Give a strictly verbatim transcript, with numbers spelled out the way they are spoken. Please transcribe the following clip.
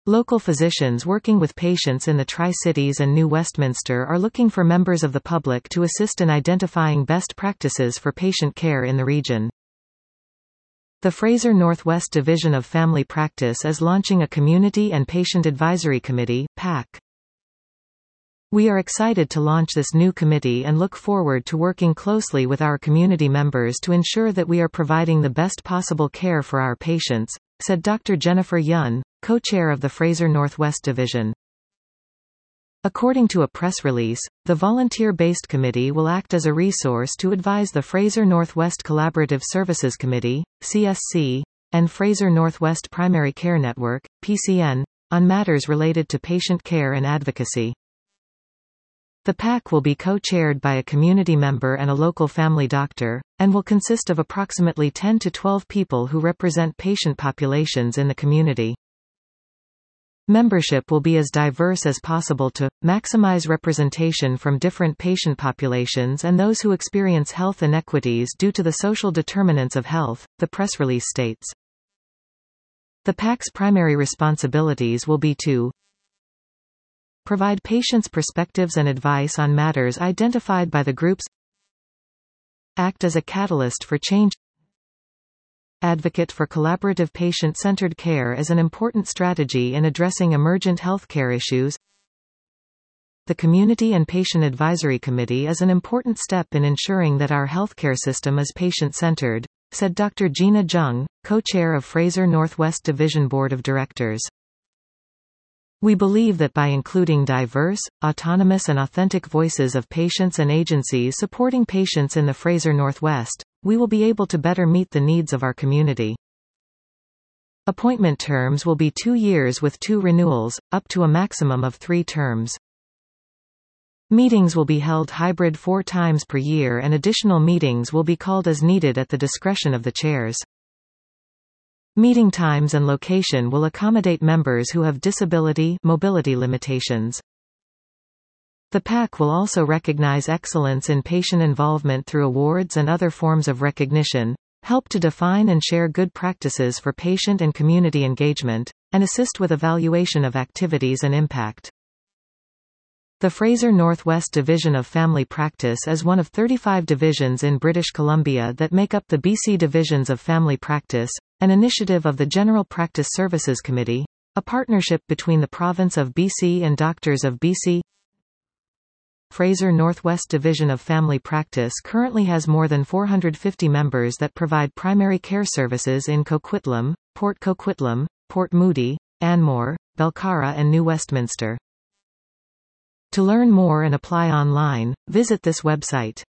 Local physicians working with patients in the Tri-Cities and New Westminster are looking for members of the public to assist in identifying best practices for patient care in the region. The Fraser Northwest Division of Family Practice is launching a Community and Patient Advisory Committee, P A C. We are excited to launch this new committee and look forward to working closely with our community members to ensure that we are providing the best possible care for our patients, said Doctor Jennifer Yun, co-chair of the Fraser Northwest Division. According to a press release, the volunteer-based committee will act as a resource to advise the Fraser Northwest Collaborative Services Committee, C S C, and Fraser Northwest Primary Care Network, P C N, on matters related to patient care and advocacy. The P A C will be co-chaired by a community member and a local family doctor, and will consist of approximately ten to twelve people who represent patient populations in the community. Membership will be as diverse as possible to maximize representation from different patient populations and those who experience health inequities due to the social determinants of health, the press release states. The P A C's primary responsibilities will be to provide patients' perspectives and advice on matters identified by the groups, act as a catalyst for change, advocate for collaborative patient-centered care as an important strategy in addressing emergent healthcare issues. The Community and Patient Advisory Committee is an important step in ensuring that our healthcare system is patient-centered, said Doctor Gina Jung, co-chair of Fraser Northwest Division Board of Directors. We believe that by including diverse, autonomous and authentic voices of patients and agencies supporting patients in the Fraser Northwest, we will be able to better meet the needs of our community. Appointment terms will be two years with two renewals, up to a maximum of three terms. Meetings will be held hybrid four times per year and additional meetings will be called as needed at the discretion of the chairs. Meeting times and location will accommodate members who have disability mobility limitations. The P A C will also recognize excellence in patient involvement through awards and other forms of recognition, help to define and share good practices for patient and community engagement, and assist with evaluation of activities and impact. The Fraser Northwest Division of Family Practice is one of thirty-five divisions in British Columbia that make up the B C Divisions of Family Practice, an initiative of the General Practice Services Committee, a partnership between the Province of B C and Doctors of B C. Fraser Northwest Division of Family Practice currently has more than four hundred fifty members that provide primary care services in Coquitlam, Port Coquitlam, Port Moody, Anmore, Belcarra and New Westminster. To learn more and apply online, visit this website.